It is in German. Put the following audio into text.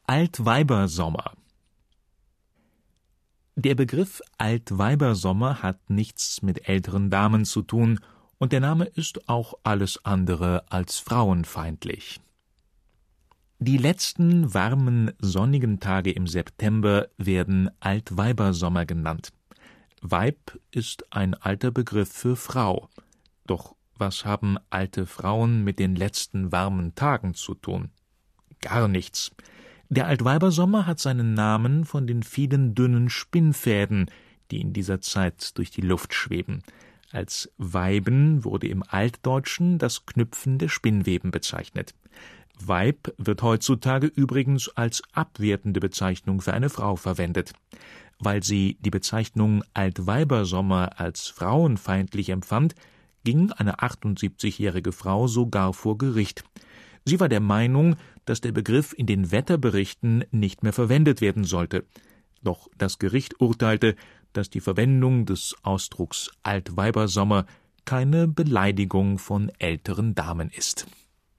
Altweibersommer. Der Begriff Altweibersommer hat nichts mit älteren Damen zu tun, und der Name ist auch alles andere als frauenfeindlich. Die letzten warmen, sonnigen Tage im September werden Altweibersommer genannt. Weib ist ein alter Begriff für Frau. Doch was haben alte Frauen mit den letzten warmen Tagen zu tun? Gar nichts. Der Altweibersommer hat seinen Namen von den vielen dünnen Spinnfäden, die in dieser Zeit durch die Luft schweben. Als Weiben wurde im Altdeutschen das Knüpfen der Spinnweben bezeichnet. Weib wird heutzutage übrigens als abwertende Bezeichnung für eine Frau verwendet. Weil sie die Bezeichnung Altweibersommer als frauenfeindlich empfand, ging eine 78-jährige Frau sogar vor Gericht. Sie war der Meinung, dass der Begriff in den Wetterberichten nicht mehr verwendet werden sollte. Doch das Gericht urteilte, dass die Verwendung des Ausdrucks Altweibersommer keine Beleidigung von älteren Damen ist.